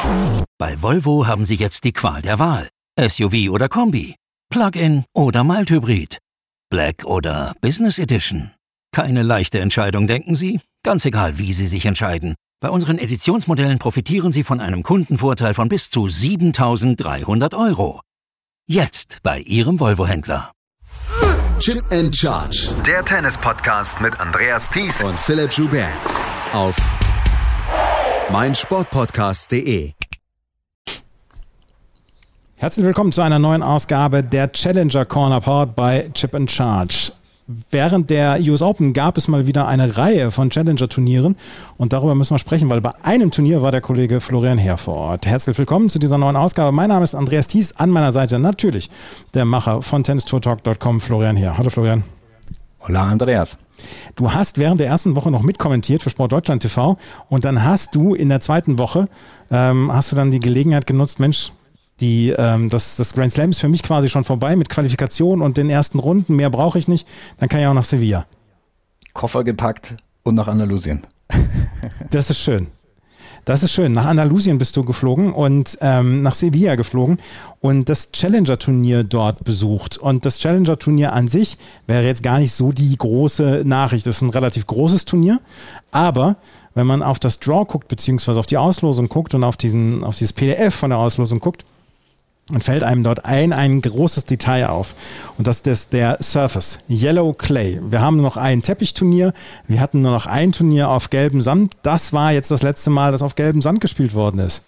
Bei Volvo haben Sie jetzt die Qual der Wahl. SUV oder Kombi, Plug-in oder Mild-Hybrid, Black oder Business Edition. Keine leichte Entscheidung, denken Sie? Ganz egal, wie Sie sich entscheiden. Bei unseren Editionsmodellen profitieren Sie von einem Kundenvorteil von bis zu 7.300 €. Jetzt bei Ihrem Volvo-Händler. Chip and Charge. Der Tennis-Podcast mit Andreas Thies und Philipp Joubert auf meinsportpodcast.de. Herzlich willkommen zu einer neuen Ausgabe der Challenger Corner powered by Chip and Charge. Während der US Open gab es mal wieder eine Reihe von Challenger-Turnieren und darüber müssen wir sprechen, weil bei einem Turnier war der Kollege Florian Heer vor Ort. Herzlich willkommen zu dieser neuen Ausgabe. Mein Name ist Andreas Thies, an meiner Seite natürlich der Macher von tennistourtalk.com, Florian Heer. Hallo Florian. Hola Andreas. Du hast während der ersten Woche noch mitkommentiert für Sport Deutschland TV und dann hast du in der zweiten Woche hast du dann die Gelegenheit genutzt, Mensch, das Grand Slam ist für mich quasi schon vorbei mit Qualifikation und den ersten Runden, mehr brauche ich nicht, dann kann ich auch nach Sevilla. Koffer gepackt und nach Andalusien. Das ist schön. Das ist schön. Nach Andalusien bist du geflogen und nach Sevilla geflogen und das Challenger-Turnier dort besucht. Und das Challenger-Turnier an sich wäre jetzt gar nicht so die große Nachricht. Das ist ein relativ großes Turnier, aber wenn man auf das Draw guckt, beziehungsweise auf die Auslosung guckt und auf dieses PDF von der Auslosung guckt, dann fällt einem dort ein großes Detail auf. Und das ist der Surface, Yellow Clay. Wir haben nur noch ein Teppichturnier, wir hatten nur noch ein Turnier auf gelbem Sand. Das war jetzt das letzte Mal, dass auf gelbem Sand gespielt worden ist.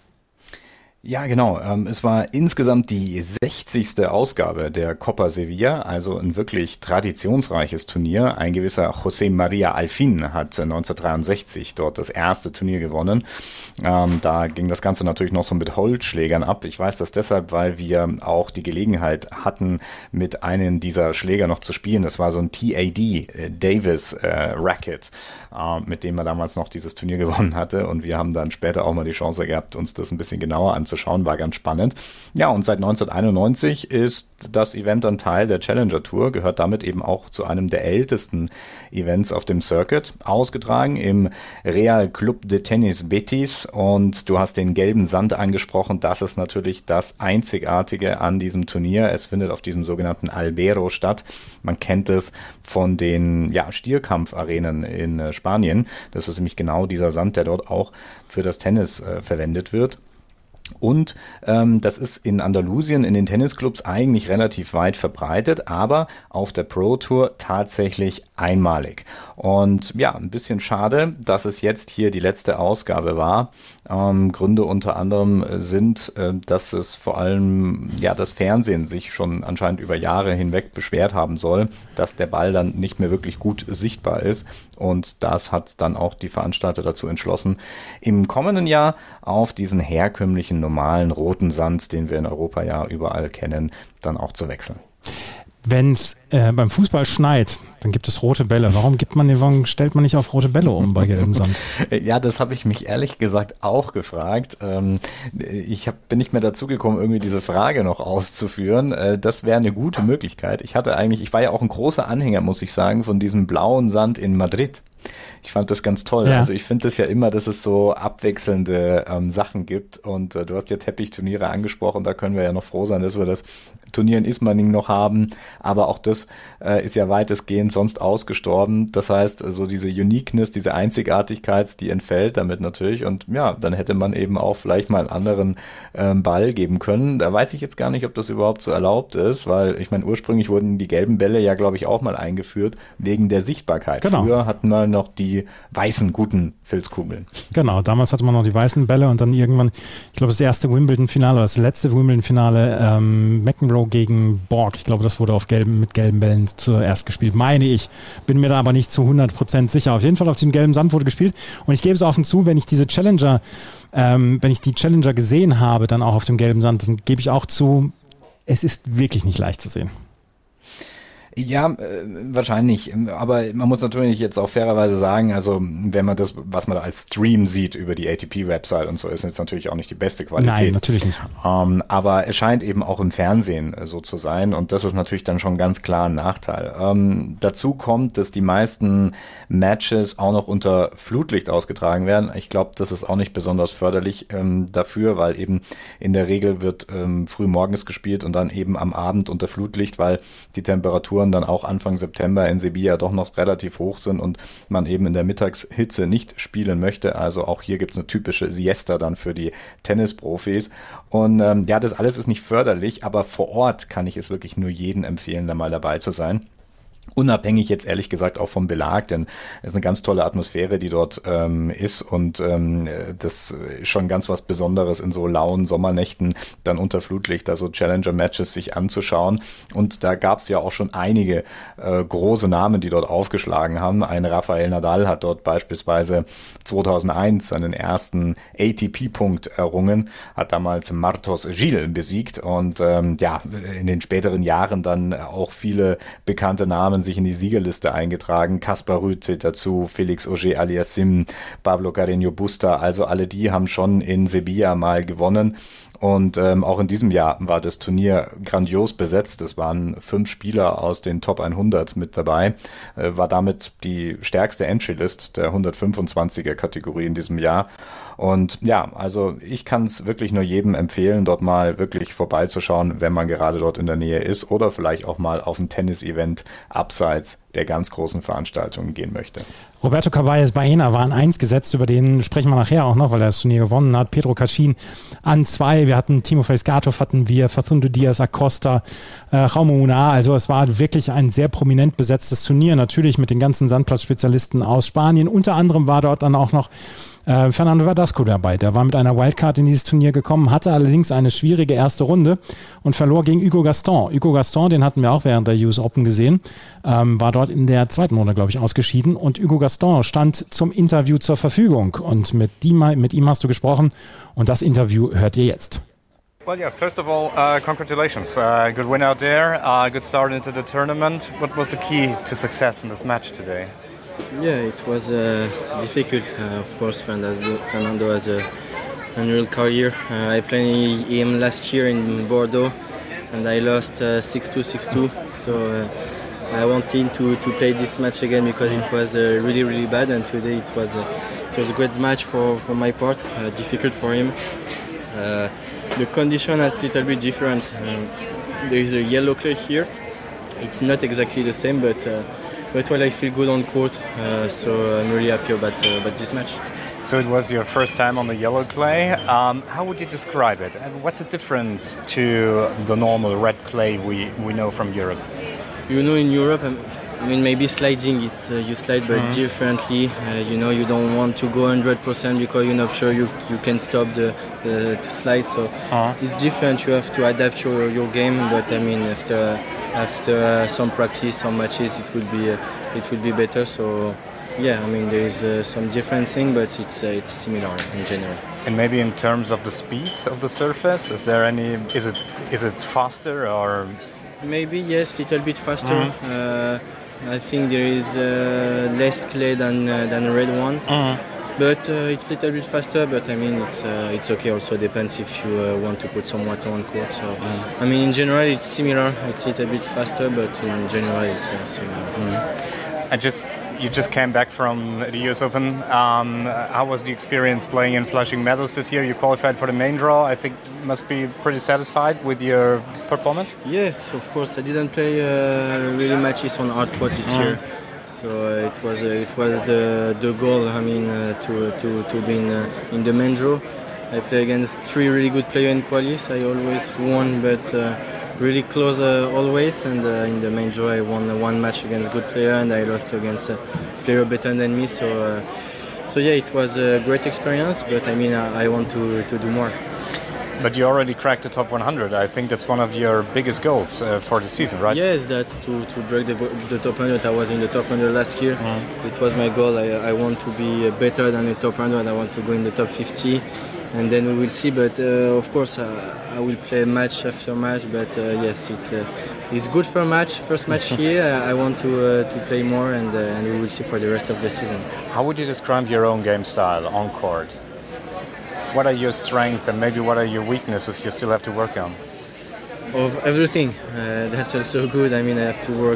Ja, genau. Es war insgesamt die 60. Ausgabe der Copa Sevilla, also ein wirklich traditionsreiches Turnier. Ein gewisser José María Alfín hat 1963 dort das erste Turnier gewonnen. Da ging das Ganze natürlich noch so mit Holzschlägern ab. Ich weiß das deshalb, weil wir auch die Gelegenheit hatten, mit einem dieser Schläger noch zu spielen. Das war so ein TAD, Davis Racket, mit dem er damals noch dieses Turnier gewonnen hatte. Und wir haben dann später auch mal die Chance gehabt, uns das ein bisschen genauer anzuschauen. War ganz spannend. Ja, und seit 1991 ist das Event dann Teil der Challenger Tour, gehört damit eben auch zu einem der ältesten Events auf dem Circuit, ausgetragen im Real Club de Tenis Betis, und du hast den gelben Sand angesprochen. Das ist natürlich das Einzigartige an diesem Turnier. Es findet auf diesem sogenannten Albero statt. Man kennt es von den Stierkampfarenen in Spanien. Das ist nämlich genau dieser Sand, der dort auch für das Tennis verwendet wird. Und das ist in Andalusien in den Tennisclubs eigentlich relativ weit verbreitet, aber auf der Pro Tour tatsächlich einmalig. Und ja, ein bisschen schade, dass es jetzt hier die letzte Ausgabe war. Gründe unter anderem sind, dass es vor allem das Fernsehen sich schon anscheinend über Jahre hinweg beschwert haben soll, dass der Ball dann nicht mehr wirklich gut sichtbar ist. Und das hat dann auch die Veranstalter dazu entschlossen, im kommenden Jahr auf diesen herkömmlichen, normalen roten Sand, den wir in Europa ja überall kennen, dann auch zu wechseln. Wenn es beim Fußball schneit, dann gibt es rote Bälle. Warum stellt man nicht auf rote Bälle um bei gelbem Sand? Ja, das habe ich mich ehrlich gesagt auch gefragt. Bin nicht mehr dazu gekommen, irgendwie diese Frage noch auszuführen. Das wäre eine gute Möglichkeit. Ich war ja auch ein großer Anhänger, muss ich sagen, von diesem blauen Sand in Madrid. Ich fand das ganz toll. Ja. Also ich finde das ja immer, dass es so abwechselnde Sachen gibt. Und du hast ja Teppichturniere angesprochen. Da können wir ja noch froh sein, dass wir das Turnier in Ismaning noch haben. Aber auch das ist ja weitestgehend sonst ausgestorben. Das heißt, so diese Uniqueness, diese Einzigartigkeit, die entfällt damit natürlich. Und ja, dann hätte man eben auch vielleicht mal einen anderen Ball geben können. Da weiß ich jetzt gar nicht, ob das überhaupt so erlaubt ist. Weil ich meine, ursprünglich wurden die gelben Bälle ja, glaube ich, auch mal eingeführt wegen der Sichtbarkeit. Genau. Früher hatten wir noch die weißen, guten Filzkugeln. Genau, damals hatte man noch die weißen Bälle und dann irgendwann, ich glaube, das erste Wimbledon-Finale oder das letzte Wimbledon-Finale, McEnroe gegen Borg, ich glaube, das wurde mit gelben Bällen zuerst gespielt, meine ich. Bin mir da aber nicht zu 100% sicher. Auf jeden Fall auf diesem gelben Sand wurde gespielt und ich gebe es offen zu, wenn ich die Challenger gesehen habe, dann auch auf dem gelben Sand, dann gebe ich auch zu, es ist wirklich nicht leicht zu sehen. Ja, wahrscheinlich. Aber man muss natürlich jetzt auch fairerweise sagen, also wenn man das, was man da als Stream sieht über die ATP-Website und so, ist jetzt natürlich auch nicht die beste Qualität. Nein, natürlich nicht. Aber es scheint eben auch im Fernsehen so zu sein und das ist natürlich dann schon ganz klar ein Nachteil. Dazu kommt, dass die meisten Matches auch noch unter Flutlicht ausgetragen werden. Ich glaube, das ist auch nicht besonders förderlich dafür, weil eben in der Regel wird früh morgens gespielt und dann eben am Abend unter Flutlicht, weil die Temperaturen dann auch Anfang September in Sevilla doch noch relativ hoch sind und man eben in der Mittagshitze nicht spielen möchte. Also auch hier gibt es eine typische Siesta dann für die Tennisprofis. Und ja, das alles ist nicht förderlich, aber vor Ort kann ich es wirklich nur jedem empfehlen, da mal dabei zu sein. Unabhängig jetzt ehrlich gesagt auch vom Belag, denn es ist eine ganz tolle Atmosphäre, die dort ist und das ist schon ganz was Besonderes in so lauen Sommernächten dann unter Flutlicht, also Challenger-Matches sich anzuschauen und da gab es ja auch schon einige große Namen, die dort aufgeschlagen haben. Ein Rafael Nadal hat dort beispielsweise 2001 seinen ersten ATP-Punkt errungen, hat damals Martos Gil besiegt und ja, in den späteren Jahren dann auch viele bekannte Namen sich in die Siegerliste eingetragen. Kaspar Ruud zählt dazu, Felix Auger-Aliassime, Pablo Carreño Busta, also alle die haben schon in Sevilla mal gewonnen. Und auch in diesem Jahr war das Turnier grandios besetzt. Es waren 5 Spieler aus den Top 100 mit dabei. War damit die stärkste Entry-List der 125er-Kategorie in diesem Jahr. Und ja, also ich kann es wirklich nur jedem empfehlen, dort mal wirklich vorbeizuschauen, wenn man gerade dort in der Nähe ist oder vielleicht auch mal auf ein Tennis-Event abseits der ganz großen Veranstaltungen gehen möchte. Roberto Caballes Baena war an 1 gesetzt, über den sprechen wir nachher auch noch, weil er das Turnier gewonnen hat. Pedro Cachin an 2, wir hatten Timofey Skatov, hatten wir Facundo Diaz Acosta, Jaume Munar, also es war wirklich ein sehr prominent besetztes Turnier, natürlich mit den ganzen Sandplatzspezialisten aus Spanien. Unter anderem war dort dann auch noch Fernando Verdasco dabei. Der war mit einer Wildcard in dieses Turnier gekommen, hatte allerdings eine schwierige erste Runde und verlor gegen Hugo Gaston. Hugo Gaston, den hatten wir auch während der US Open gesehen, war dort in der zweiten Runde, glaube ich, ausgeschieden und Hugo Gaston stand zum Interview zur Verfügung und mit ihm hast du gesprochen und das Interview hört ihr jetzt. Well, yeah, first of all, congratulations. Good win out there, good start into the tournament. What was the key to success in this match today? Yeah, it was difficult. Of course, Fernando has an unreal career. I played him last year in Bordeaux and I lost 6-2, 6-2. So I wanted to play this match again because it was really, really bad. And today it was a great match for my part, difficult for him. The condition is a little bit different. There is a yellow clay here. It's not exactly the same, but well, I feel good on court, so I'm really happy about this match. So it was your first time on the yellow clay. How would you describe it? And what's the difference to the normal red clay we know from Europe? You know, in Europe, I mean, maybe sliding, it's you slide but differently. You know, you don't want to go 100% because you're not sure you can stop the slide. So it's different. You have to adapt your game. But I mean, after some practice, some matches, it will be better. So yeah, I mean, there is some different thing, but it's similar in general. And maybe in terms of the speed of the surface, is there any? Is it faster or? Maybe yes, a little bit faster. I think there is less clay than a red one, but it's a little bit faster. But I mean, it's okay. Also depends if you want to put some water on court. So I mean, in general, it's similar. It's a little bit faster, but in general, it's similar. You just came back from the US Open. How was the experience playing in Flushing Meadows this year? You qualified for the main draw. I think you must be pretty satisfied with your performance. Yes, of course. I didn't play really matches on hard court this year, so it was the goal. I mean, to be in the main draw. I play against 3 really good players in qualis. I always won, but really close always. And in the main draw, I won one match against good player, and I lost against a player better than me. So yeah, it was a great experience. But I mean, I want to do more. But you already cracked the top 100. I think that's one of your biggest goals for the season, right? Yes, that's to break the top 100. I was in the top 100 last year. It was my goal. I want to be better than the top 100. I want to go in the top 50. and then we will see. But of course, I will play match after match. But yes, it's good for a match. First match here. I want to play more, and we will see for the rest of the season. How would you describe your own game style on court? What are your strengths and maybe what are your weaknesses you still have to work on? Of everything. That's also good. I mean, I have to work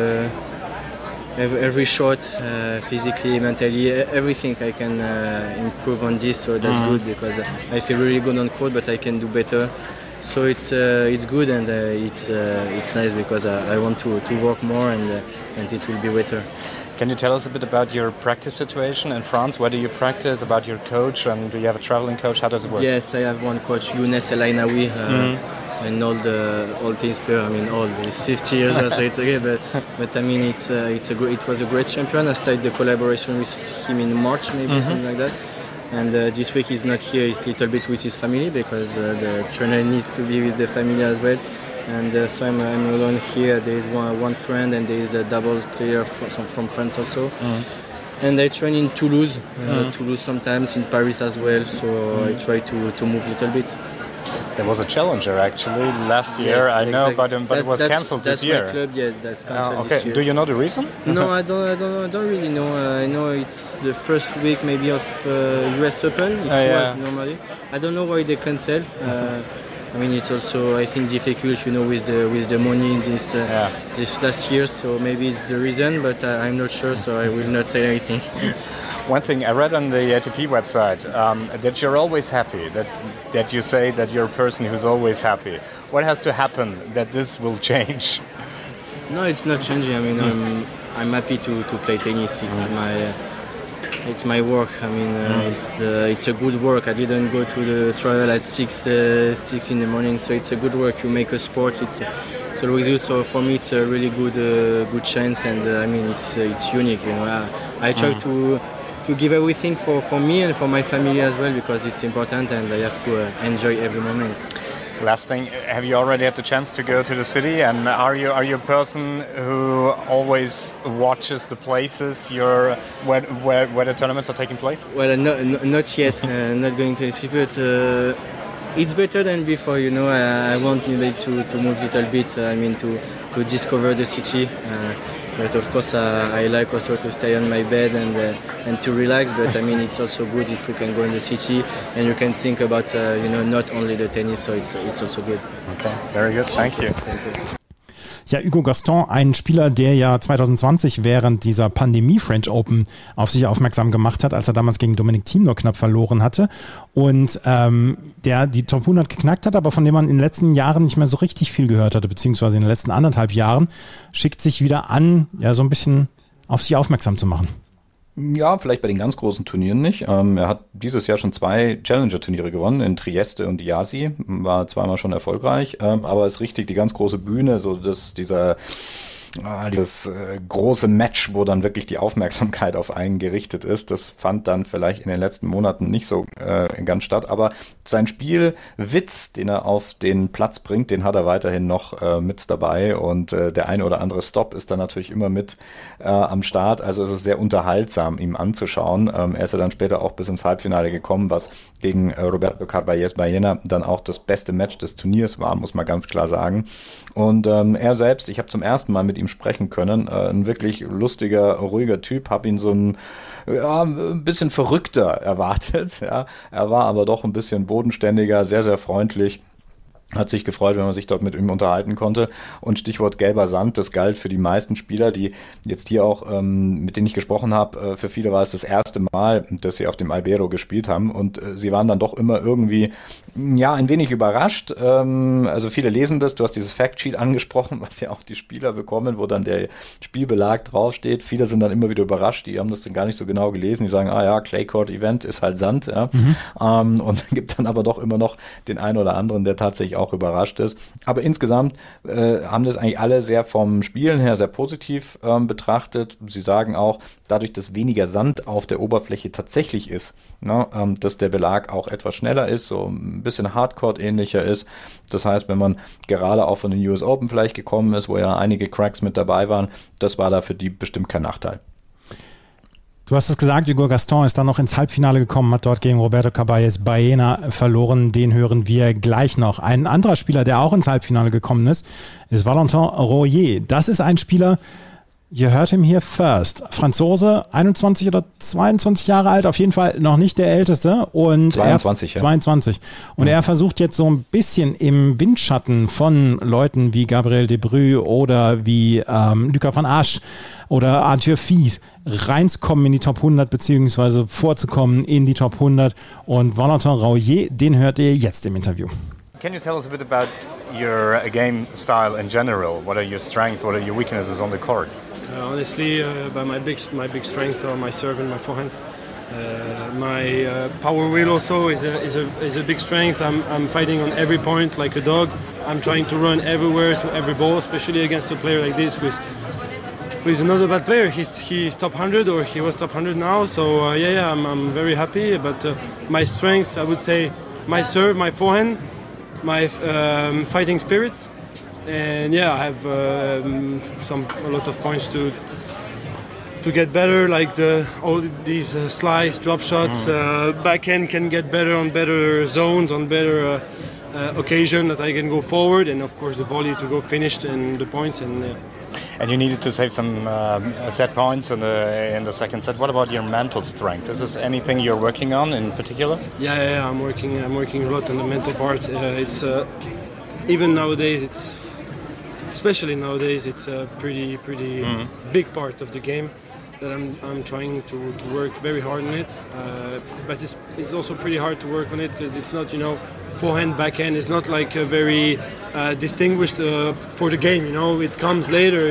every shot, physically, mentally, everything. I can improve on this, so that's good because I feel really good on court, but I can do better. So it's good and it's nice because I want to work more and it will be better. Can you tell us a bit about your practice situation in France? Where do you practice? About your coach, and do you have a traveling coach? How does it work? Yes, I have one coach, Younes El Ainaoui, an old team player. I mean, old. He's 50 years old, so it's okay. But I mean, it was a great champion. I started the collaboration with him in March, maybe something like that. And this week he's not here. He's a little bit with his family because the trainer needs to be with the family as well. And so I'm alone here. There is one friend and there is a doubles player from France also. And I train in Toulouse, Toulouse sometimes, in Paris as well. So I try to move a little bit. There was a challenger actually last year. Yes, I know, exactly. but it was cancelled this year. That's my club. Yes, that's cancelled this year. Do you know the reason? No, I don't really know. I know it's the first week maybe of US Open. It was normally. I don't know why they cancelled. I mean, it's also, I think, difficult, with the money in this last year. So maybe it's the reason, but I'm not sure. So I will not say anything. One thing I read on the ATP website that you're always happy. That you say that you're a person who's always happy. What has to happen that this will change? No, it's not changing. I mean, I'm happy to play tennis. It's my work. I mean, it's a good work. I didn't go to the trial at 6 in the morning, so it's a good work. You make a sport. It's always good. So for me, it's a really good chance, and I mean, it's unique. I try to give everything for me and for my family as well because it's important, and I have to enjoy every moment. Last thing, have you already had the chance to go to the city? And are you a person who always watches the places where the tournaments are taking place? Well, not yet. Not going to the city, but it's better than before. I want maybe to move a little bit. I mean, to discover the city. But of course, I like also to stay on my bed and to relax. But I mean, it's also good if you can go in the city and you can think about not only the tennis. So it's also good. Okay, very good. Thank you. Ja, Hugo Gaston, ein Spieler, der ja 2020 während dieser Pandemie French Open auf sich aufmerksam gemacht hat, als er damals gegen Dominic Thiem nur knapp verloren hatte und der die Top 100 geknackt hat, aber von dem man in den letzten Jahren nicht mehr so richtig viel gehört hatte, beziehungsweise in den letzten 1,5 Jahren, schickt sich wieder an, ja, so ein bisschen auf sich aufmerksam zu machen. Ja, vielleicht bei den ganz großen Turnieren nicht. Er hat dieses Jahr schon 2 Challenger-Turniere gewonnen, in Trieste und Iasi, war zweimal schon erfolgreich, aber es ist richtig, die ganz große Bühne, so dieses große Match, wo dann wirklich die Aufmerksamkeit auf einen gerichtet ist, das fand dann vielleicht in den letzten Monaten nicht so ganz statt, aber sein Spielwitz, den er auf den Platz bringt, den hat er weiterhin noch mit dabei und der eine oder andere Stop ist dann natürlich immer mit am Start, also es ist sehr unterhaltsam, ihm anzuschauen. Er ist ja dann später auch bis ins Halbfinale gekommen, was gegen Roberto Carballes Baena dann auch das beste Match des Turniers war, muss man ganz klar sagen. Und er selbst, ich habe zum ersten Mal mit ihm sprechen können, ein wirklich lustiger, ruhiger Typ, habe ihn so ein bisschen verrückter erwartet. Ja. Er war aber doch ein bisschen bodenständiger, sehr, sehr freundlich. Hat sich gefreut, wenn man sich dort mit ihm unterhalten konnte. Und Stichwort gelber Sand, das galt für die meisten Spieler, die jetzt hier auch, mit denen ich gesprochen habe, für viele war es das erste Mal, dass sie auf dem Albero gespielt haben. Und sie waren dann doch immer irgendwie, ja, ein wenig überrascht. Also viele lesen das, du hast dieses Factsheet angesprochen, was ja auch die Spieler bekommen, wo dann der Spielbelag draufsteht. Viele sind dann immer wieder überrascht, die haben das dann gar nicht so genau gelesen. Die sagen, Clay Court Event ist halt Sand. Ja. Und gibt dann aber doch immer noch den einen oder anderen, der tatsächlich auch überrascht ist. Aber insgesamt haben das eigentlich alle sehr vom Spielen her sehr positiv betrachtet. Sie sagen auch, dadurch, dass weniger Sand auf der Oberfläche tatsächlich ist, dass der Belag auch etwas schneller ist, so ein bisschen Hardcourt-ähnlicher ist. Das heißt, wenn man gerade auch von den US Open vielleicht gekommen ist, wo ja einige Cracks mit dabei waren, das war da für die bestimmt kein Nachteil. Du hast es gesagt, Hugo Gaston ist dann noch ins Halbfinale gekommen, hat dort gegen Roberto Caballes Baena verloren. Den hören wir gleich noch. Ein anderer Spieler, der auch ins Halbfinale gekommen ist Valentin Royer. Das ist ein Spieler, you heard him here first. Franzose, 21 oder 22 Jahre alt, auf jeden Fall noch nicht der Älteste. Und 22, 22. Und er versucht jetzt so ein bisschen im Windschatten von Leuten wie Gabriel Debrü oder wie Luca van Asch oder Arthur Fies reinzukommen in die Top 100 beziehungsweise vorzukommen in die Top 100. Und Valentin Royer, den hört ihr jetzt im Interview. Can you tell us a bit about your game style in general? What are your strengths, what are your weaknesses on the court? Honestly, my big strengths are my serve and my forehand. My power wheel also is a big strength. I'm fighting on every point like a dog. I'm trying to run everywhere to every ball, especially against a player like this with another bad player. He's top 100 or he was top 100 now. So I'm very happy. But my strengths, I would say, my serve, my forehand, my fighting spirit. And I have a lot of points to get better, like all these slice, drop shots. Backhand can get better on better zones, on better occasion that I can go forward, and of course the volley to go finished and the points. And you needed to save some set points in the second set. What about your mental strength? Is this anything you're working on in particular? Yeah, I'm working a lot on the mental part. It's even nowadays, especially nowadays, it's a pretty big part of the game that I'm trying to work very hard on it. But it's also pretty hard to work on it because it's not, forehand, backhand. It's not like a very distinguished for the game. It comes later.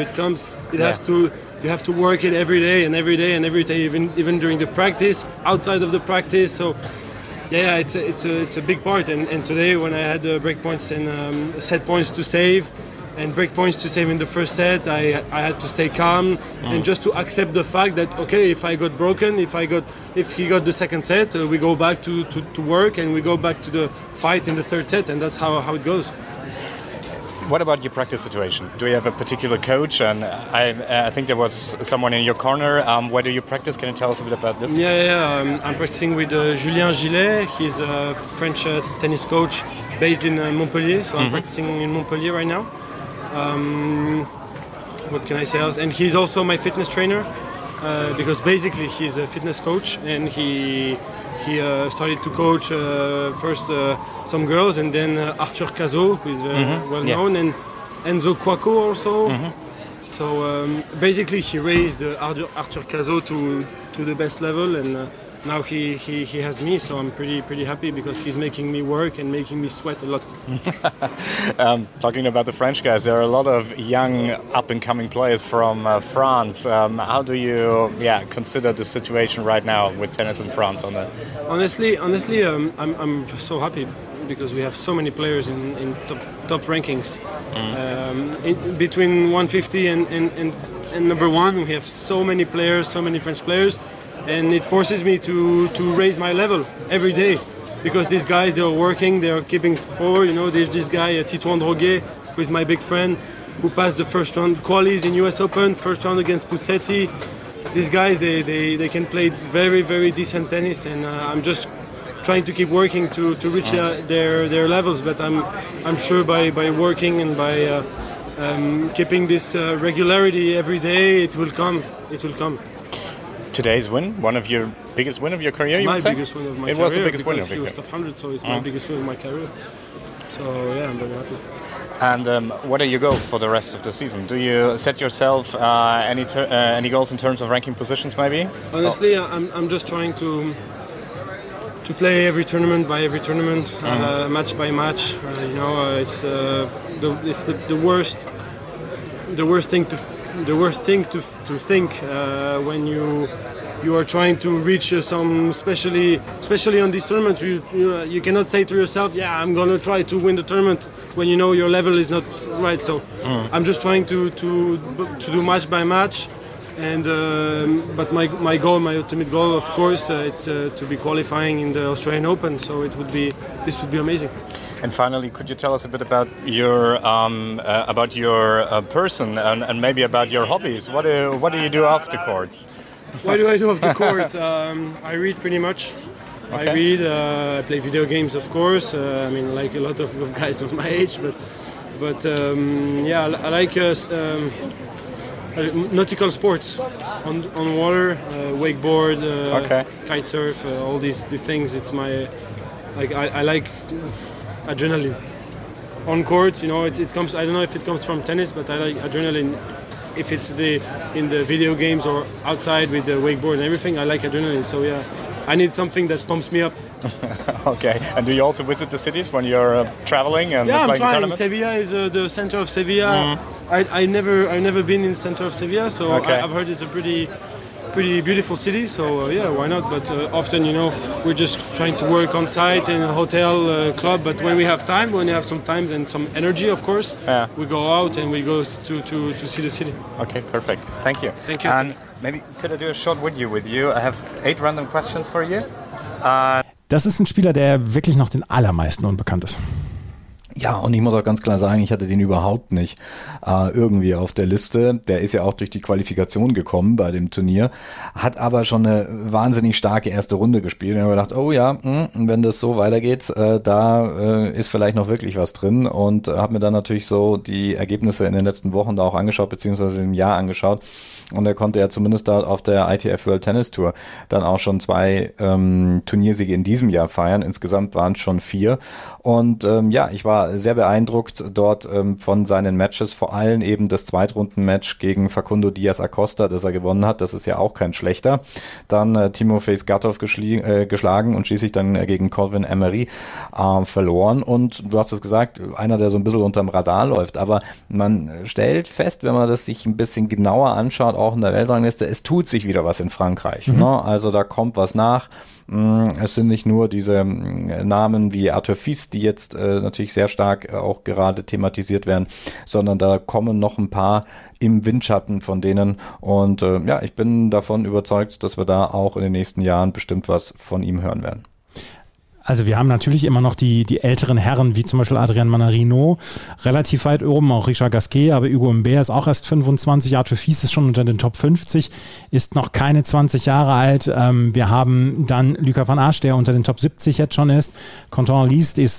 You have to work it every day, even during the practice, outside of the practice. So. Yeah, it's a big part. And today, when I had break points and set points to save, and break points to save in the first set, I had to stay calm and just to accept the fact that if I got broken, if he got the second set, we go back to work and we go back to the fight in the third set, and that's how it goes. What about your practice situation? Do you have a particular coach? And I think there was someone in your corner. Where do you practice? Can you tell us a bit about this? I'm practicing with Julien Gillet. He's a French tennis coach based in Montpellier. So I'm practicing in Montpellier right now. What can I say else? And he's also my fitness trainer because basically he's a fitness coach, and he started to coach first some girls, and then Arthur Cazot, who is well known, and Enzo Cuoco also. So basically he raised Arthur Cazot to the best level, and now he has me, so I'm pretty happy because he's making me work and making me sweat a lot. Talking about the French guys, there are a lot of young up-and-coming players from France. How do you consider the situation right now with tennis in France on that? Honestly, I'm so happy because we have so many players in top rankings. Between 150 and number one, we have so many players, so many French players. And it forces me to raise my level every day because these guys, they're working, they're keeping forward. There's this guy, Titouan Droguet, who is my big friend, who passed the first round qualies in US Open, first round against Pusetti. These guys, they can play very, very decent tennis, and I'm just trying to keep working to reach their levels. But I'm sure by working and by keeping this regularity every day, it will come. Today's win, one of your biggest win of your career, you would say? My biggest win of my career. It was the biggest win of your career. He was top 100, so it's my biggest win of my career. So I'm very happy. And what are your goals for the rest of the season? Do you set yourself any goals in terms of ranking positions, maybe? Honestly, I'm just trying to play every tournament by every tournament, match by match. It's the worst thing to think when you are trying to reach some, especially on these tournaments. You cannot say to yourself, I'm gonna try to win the tournament when your level is not right. So I'm just trying to do match by match, and but my ultimate goal, of course, it's to be qualifying in the Australian Open. So this would be amazing. And finally, could you tell us a bit about your person and maybe about your hobbies? What do you do off the courts? What do I do off the court? I read pretty much. Okay. I read. I play video games, of course. I mean, like a lot of guys of my age, but yeah, I like nautical sports on water, wakeboard, kite surf, all these things. It's my I like adrenaline on court. You know, it comes. I don't know if it comes from tennis, but I like adrenaline. If it's in the video games or outside with the wakeboard and everything, I like adrenaline. So yeah, I need something that pumps me up. Okay, and do you also visit the cities when you're traveling and playing tournaments? Sevilla is the center of Sevilla. I've never been in the center of Sevilla, so I've heard it's a pretty beautiful city. So yeah, why not? But often, you know, we're just trying to work on site in a hotel club. But when we have time, when we have some time and some energy, of course, we go out and we go to see the city. Okay, perfect. Thank you. Thank you. And maybe could I do a short video with you? I have 8 random questions for you. Das ist ein Spieler, der wirklich noch den allermeisten unbekannt ist. Ja, und ich muss auch ganz klar sagen, ich hatte den überhaupt nicht irgendwie auf der Liste. Der ist ja auch durch die Qualifikation gekommen bei dem Turnier, hat aber schon eine wahnsinnig starke erste Runde gespielt. Und ich habe gedacht, oh ja, wenn das so weitergeht, da ist vielleicht noch wirklich was drin. Und habe mir dann natürlich so die Ergebnisse in den letzten Wochen da auch angeschaut, beziehungsweise im Jahr angeschaut. Und er konnte ja zumindest da auf der ITF World Tennis Tour dann auch schon 2 Turniersiege in diesem Jahr feiern. Insgesamt waren es schon 4. Und ja, ich war sehr beeindruckt dort von seinen Matches, vor allem eben das Zweitrunden-Match gegen Facundo Diaz Acosta, das er gewonnen hat. Das ist ja auch kein schlechter. Dann Timofey Skatov geschlagen und schließlich dann gegen Colvin Emery verloren. Und du hast es gesagt, einer, der so ein bisschen unterm Radar läuft. Aber man stellt fest, wenn man das sich ein bisschen genauer anschaut, auch in der Weltrangliste, es tut sich wieder was in Frankreich. Ne? Also da kommt was nach. Es sind nicht nur diese Namen wie Arthur Fils, die jetzt natürlich sehr stark auch gerade thematisiert werden, sondern da kommen noch ein paar im Windschatten von denen. Und ja, ich bin davon überzeugt, dass wir da auch in den nächsten Jahren bestimmt was von ihm hören werden. Also wir haben natürlich immer noch die älteren Herren, wie zum Beispiel Adrian Manarino, relativ weit oben, auch Richard Gasquet, aber Hugo Humbert ist auch erst 25, Arthur Fils ist schon unter den Top 50, ist noch keine 20 Jahre alt. Wir haben dann Luca van Asch, der unter den Top 70 jetzt schon ist. Quentin Liszt ist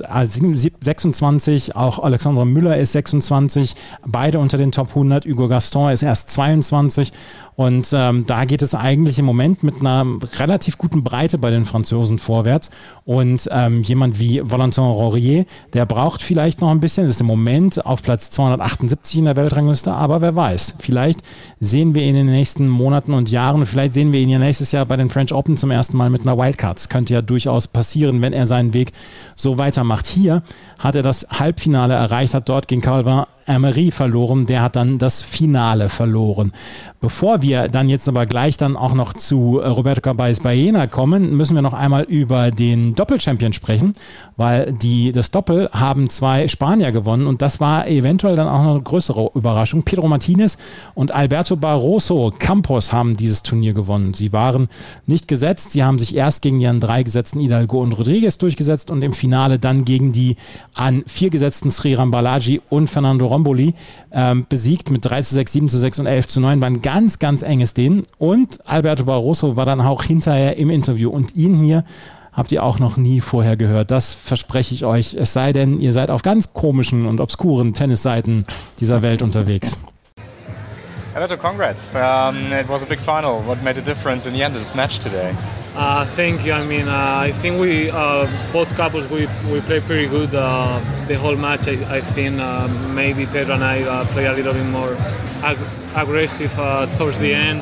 26, auch Alexandre Müller ist 26, beide unter den Top 100. Hugo Gaston ist erst 22. Und da geht es eigentlich im Moment mit einer relativ guten Breite bei den Franzosen vorwärts. Und jemand wie Valentin Rourier, der braucht vielleicht noch ein bisschen, ist im Moment auf Platz 278 in der Weltrangliste, aber wer weiß, vielleicht sehen wir ihn in den nächsten Monaten und Jahren, vielleicht sehen wir ihn ja nächstes Jahr bei den French Open zum ersten Mal mit einer Wildcard. Das könnte ja durchaus passieren, wenn er seinen Weg so weitermacht. Hier hat er das Halbfinale erreicht, hat dort gegen Colvin Emery verloren, der hat dann das Finale verloren. Bevor wir dann jetzt aber gleich dann auch noch zu Roberto Caballés Baena kommen, müssen wir noch einmal über den Doppelchampion sprechen, weil das Doppel haben 2 Spanier gewonnen und das war eventuell dann auch noch eine größere Überraschung. Pedro Martinez und Alberto Barroso Campos haben dieses Turnier gewonnen. Sie waren nicht gesetzt, sie haben sich erst gegen die an 3 gesetzten Hidalgo und Rodriguez durchgesetzt und im Finale dann gegen die an 4 gesetzten Sriram Balaji und Fernando Romboli besiegt mit 3:6, 7:6 und 11:9. War ein ganz, ganz enges Ding. Und Alberto Barroso war dann auch hinterher im Interview. Und ihn hier habt ihr auch noch nie vorher gehört. Das verspreche ich euch. Es sei denn, ihr seid auf ganz komischen und obskuren Tennisseiten dieser Welt unterwegs. Alberto, congrats. It was a big final. What made the difference in the end of this match today? Thank you. I mean, I think we both couples we played pretty good the whole match. I think maybe Pedro and I play a little bit more aggressive towards the end.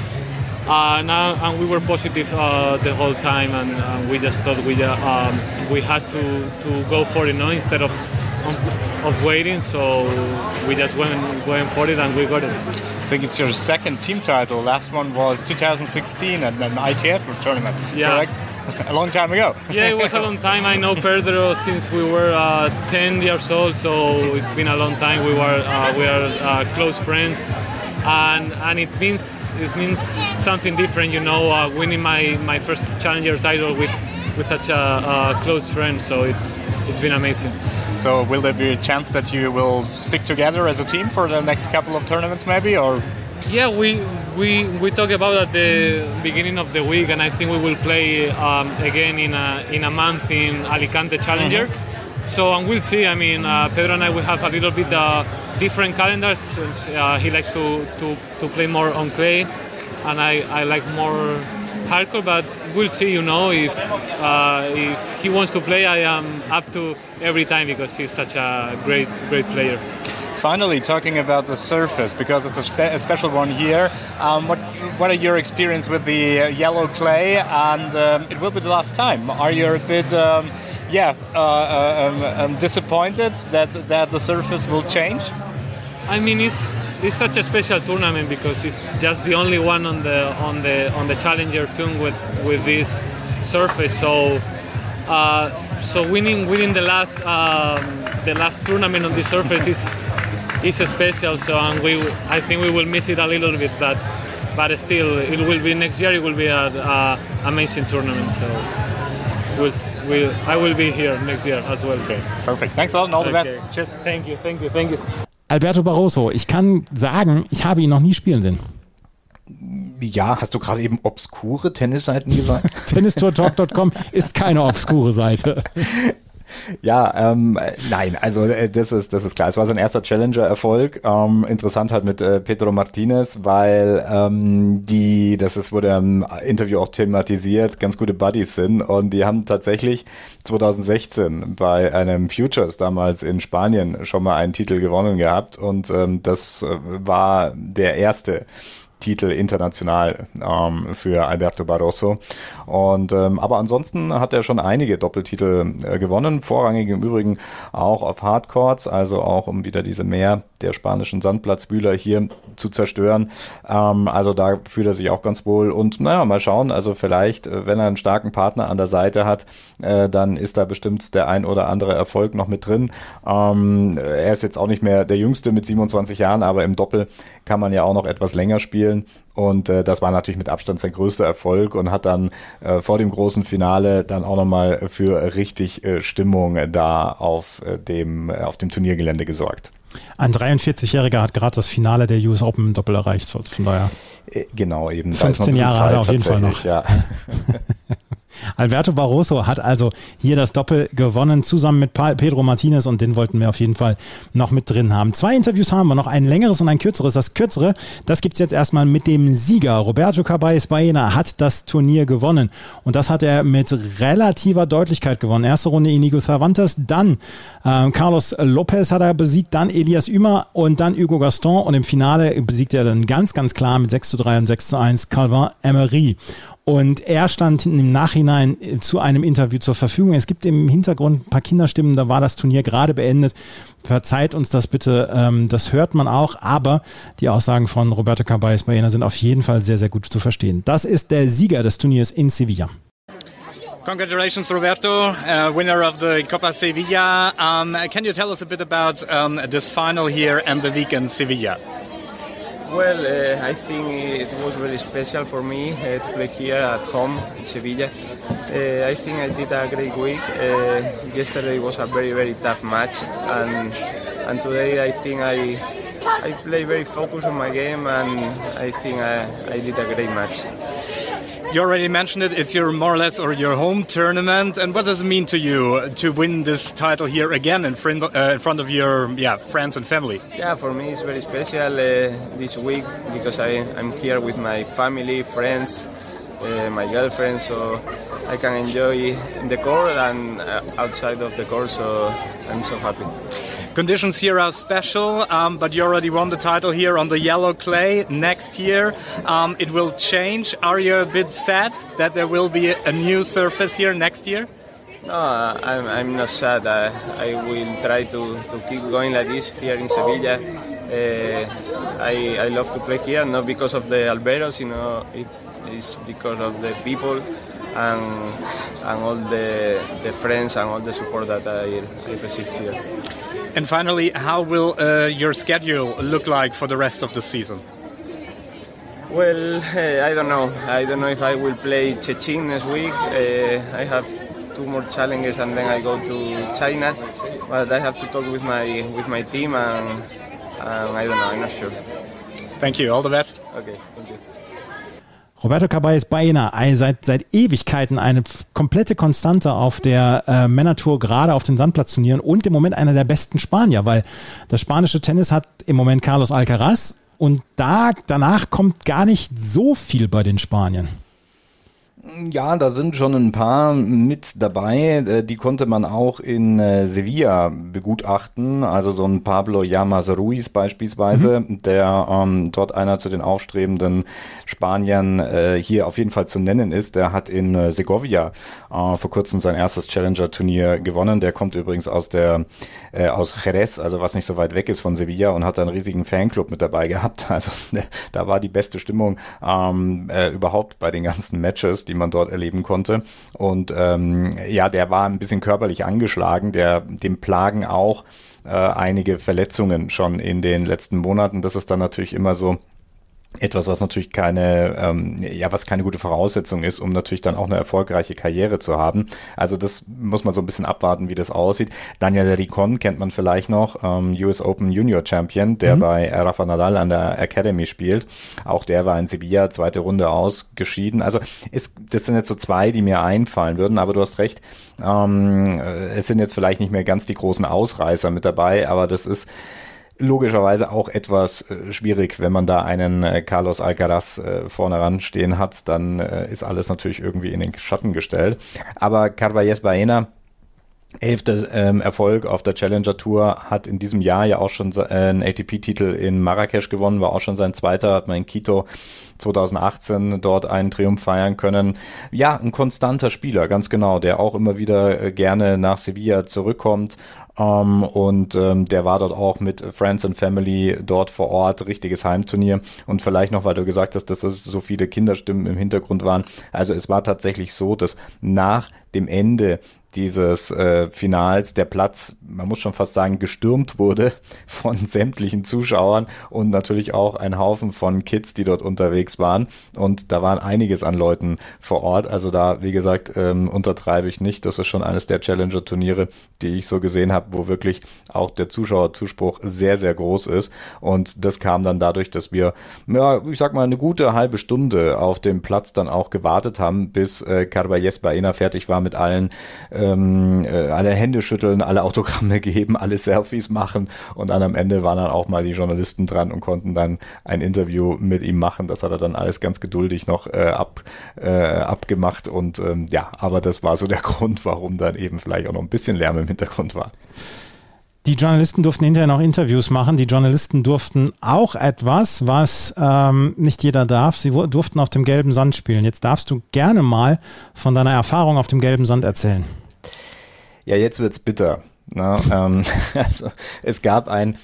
And we were positive the whole time, and we just thought we had to go for it, instead of waiting. So we just went for it, and we got it. I think it's your second team title. Last one was 2016 at an ITF tournament. Yeah. Correct? A long time ago. Yeah, it was a long time. I know Pedro since we were 10 years old, so it's been a long time. We are close friends, and it means something different, winning my first challenger title with such a close friend. So it's been amazing. So will there be a chance that you will stick together as a team for the next couple of tournaments maybe, or? Yeah, we talked about at the beginning of the week, and I think we will play again in a month in Alicante Challenger. So and we'll see. I mean, Pedro and I will have a little bit different calendars. Since, he likes to play more on clay, and I like more hardcore. But we'll see. You know, if he wants to play, I am up to every time because he's such a great player. Finally, talking about the surface, because it's a special one here. What are your experience with the yellow clay? And it will be the last time. Are you a bit, disappointed that the surface will change? I mean, it's such a special tournament because it's just the only one on the Challenger Tour with this surface. So winning the last tournament on this surface is special. So I think we will miss it a little bit, but still it will be next year. It will be an amazing tournament. So I will be here next year as well. Okay, perfect. Thanks a lot and all the best. Cheers. Thank you. Alberto Barroso, ich kann sagen, ich habe ihn noch nie spielen sehen. Ja, hast du gerade eben obskure Tennisseiten gesagt? Tennistourtalk.com ist keine obskure Seite. Ja, nein, also das ist klar. Es war sein erster Challenger-Erfolg. Interessant halt mit Pedro Martinez, weil wurde im Interview auch thematisiert, ganz gute Buddies sind und die haben tatsächlich 2016 bei einem Futures damals in Spanien schon mal einen Titel gewonnen gehabt und das war der erste Titel international für Alberto Barroso. Und aber ansonsten hat er schon einige Doppeltitel gewonnen, vorrangig im Übrigen auch auf Hardcourts, also auch um wieder diese Meer der spanischen Sandplatzwühler hier zu zerstören. Also da fühlt er sich auch ganz wohl und mal schauen, also vielleicht, wenn er einen starken Partner an der Seite hat, dann ist da bestimmt der ein oder andere Erfolg noch mit drin. Er ist jetzt auch nicht mehr der Jüngste mit 27 Jahren, aber im Doppel kann man ja auch noch etwas länger spielen. Und das war natürlich mit Abstand sein größter Erfolg und hat dann vor dem großen Finale dann auch nochmal für richtig Stimmung da auf dem Turniergelände gesorgt. Ein 43-Jähriger hat gerade das Finale der US Open Doppel erreicht, von daher. Genau, eben. 15 Jahre hat er auf jeden Fall noch. Ja. Alberto Barroso hat also hier das Doppel gewonnen, zusammen mit Pedro Martinez und den wollten wir auf jeden Fall noch mit drin haben. 2 Interviews haben wir noch, ein längeres und ein kürzeres. Das kürzere, das gibt's jetzt erstmal mit dem Sieger. Roberto Caballes Baena hat das Turnier gewonnen und das hat er mit relativer Deutlichkeit gewonnen. Erste Runde Inigo Cervantes, dann Carlos Lopez hat er besiegt, dann Elias Ymer und dann Hugo Gaston und im Finale besiegt er dann ganz, ganz klar mit 6:3 und 6:1 Calvin Emery. Und er stand im Nachhinein zu einem Interview zur Verfügung. Es gibt im Hintergrund ein paar Kinderstimmen, da war das Turnier gerade beendet. Verzeiht uns das bitte, das hört man auch, aber die Aussagen von Roberto Caballes Baena sind auf jeden Fall sehr, sehr gut zu verstehen. Das ist der Sieger des Turniers in Sevilla. Congratulations, Roberto, winner of the Copa Sevilla. Can you tell us a bit about this final here and the week in Sevilla? Well, I think it was very special for me to play here at home in Sevilla. I think I did a great week. Yesterday was a very, very tough match, and today I think I play very focused on my game, and I think I did a great match. You already mentioned it, it's your more or less or your home tournament, and what does it mean to you to win this title here again in front of your friends and family? Yeah, for me it's very special this week because I'm here with my family, friends, my girlfriend, so I can enjoy in the court and outside of the court, so I'm so happy. Conditions here are special, but you already won the title here on the yellow clay. Next year it will change. Are you a bit sad that there will be a new surface here next year? No, I'm not sad. I will try to keep going like this here in Sevilla. I love to play here, not because of the alberos, it's because of the people and all the friends and all the support that I receive here. And finally, how will your schedule look like for the rest of the season? Well, I don't know. I don't know if I will play Szczecin next week. I have 2 more challenges and then I go to China. But I have to talk with my team and I don't know. I'm not sure. Thank you. All the best. Okay, thank you. Roberto Carballes Baena, seit Ewigkeiten eine komplette Konstante auf der Männertour, gerade auf den Sandplatzturnieren und im Moment einer der besten Spanier, weil das spanische Tennis hat im Moment Carlos Alcaraz und danach kommt gar nicht so viel bei den Spaniern. Ja, da sind schon ein paar mit dabei, die konnte man auch in Sevilla begutachten, also so ein Pablo Llamas Ruiz beispielsweise, der dort einer zu den aufstrebenden Spaniern hier auf jeden Fall zu nennen ist. Der hat in Segovia vor kurzem sein erstes Challenger-Turnier gewonnen. Der kommt übrigens aus Jerez, also was nicht so weit weg ist von Sevilla, und hat einen riesigen Fanclub mit dabei gehabt. Also da war die beste Stimmung überhaupt bei den ganzen Matches, die man dort erleben konnte. Und der war ein bisschen körperlich angeschlagen. Dem plagen auch einige Verletzungen schon in den letzten Monaten. Das ist dann natürlich immer so etwas, was natürlich keine gute Voraussetzung ist, um natürlich dann auch eine erfolgreiche Karriere zu haben. Also das muss man so ein bisschen abwarten, wie das aussieht. Daniel Ricon kennt man vielleicht noch, US Open Junior Champion, der bei Rafa Nadal an der Academy spielt. Auch der war in Sevilla, zweite Runde ausgeschieden. Also das sind jetzt so zwei, die mir einfallen würden, aber du hast recht, es sind jetzt vielleicht nicht mehr ganz die großen Ausreißer mit dabei, aber das ist logischerweise auch etwas schwierig, wenn man da einen Carlos Alcaraz vorne ran stehen hat, dann ist alles natürlich irgendwie in den Schatten gestellt. Aber Carballes Baena, 11. Erfolg auf der Challenger Tour, hat in diesem Jahr ja auch schon einen ATP-Titel in Marrakesch gewonnen, war auch schon sein zweiter, hat man in Quito 2018 dort einen Triumph feiern können. Ja, ein konstanter Spieler, ganz genau, der auch immer wieder gerne nach Sevilla zurückkommt. Der war dort auch mit Friends and Family dort vor Ort, richtiges Heimturnier. Und vielleicht noch, weil du gesagt hast, dass das so viele Kinderstimmen im Hintergrund waren. Also es war tatsächlich so, dass nach dem Ende dieses Finals der Platz, man muss schon fast sagen, gestürmt wurde von sämtlichen Zuschauern und natürlich auch ein Haufen von Kids, die dort unterwegs waren. Und da waren einiges an Leuten vor Ort. Also da, wie gesagt, untertreibe ich nicht. Das ist schon eines der Challenger-Turniere, die ich so gesehen habe, wo wirklich auch der Zuschauerzuspruch sehr, sehr groß ist. Und das kam dann dadurch, dass wir, ich sag mal, eine gute halbe Stunde auf dem Platz dann auch gewartet haben, bis Carballes Baena fertig war mit allen alle Hände schütteln, alle Autogramme geben, alle Selfies machen, und dann am Ende waren dann auch mal die Journalisten dran und konnten dann ein Interview mit ihm machen. Das hat er dann alles ganz geduldig noch abgemacht und aber das war so der Grund, warum dann eben vielleicht auch noch ein bisschen Lärm im Hintergrund war. Die Journalisten durften hinterher noch Interviews machen. Die Journalisten durften auch etwas, was nicht jeder darf. Sie durften auf dem gelben Sand spielen. Jetzt darfst du gerne mal von deiner Erfahrung auf dem gelben Sand erzählen. Ja, jetzt wird's bitter. Also es gab ein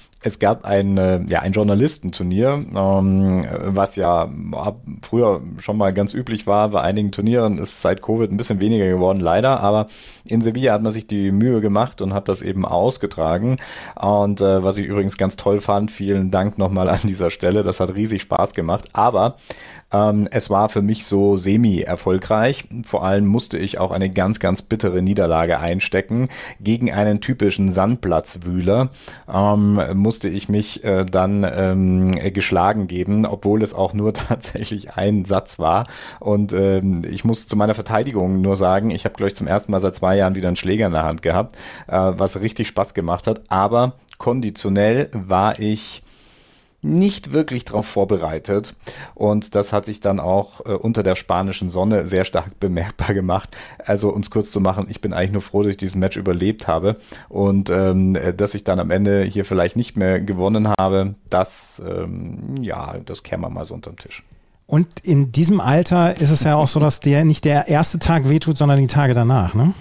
Journalistenturnier, was ja früher schon mal ganz üblich war bei einigen Turnieren, ist seit Covid ein bisschen weniger geworden, leider, aber in Sevilla hat man sich die Mühe gemacht und hat das eben ausgetragen, und was ich übrigens ganz toll fand, vielen Dank nochmal an dieser Stelle, das hat riesig Spaß gemacht, aber es war für mich so semi-erfolgreich. Vor allem musste ich auch eine ganz, ganz bittere Niederlage einstecken. Gegen einen typischen Sandplatzwühler musste ich mich dann geschlagen geben, obwohl es auch nur tatsächlich ein Satz war. Und ich muss zu meiner Verteidigung nur sagen, ich habe, glaube ich, zum ersten Mal seit 2 Jahren wieder einen Schläger in der Hand gehabt, was richtig Spaß gemacht hat. Aber konditionell war ich nicht wirklich darauf vorbereitet, und das hat sich dann auch unter der spanischen Sonne sehr stark bemerkbar gemacht. Also um es kurz zu machen, ich bin eigentlich nur froh, dass ich dieses Match überlebt habe, und dass ich dann am Ende hier vielleicht nicht mehr gewonnen habe, das kehren wir mal so unterm Tisch. Und in diesem Alter ist es ja auch so, dass nicht der erste Tag wehtut, sondern die Tage danach, ne?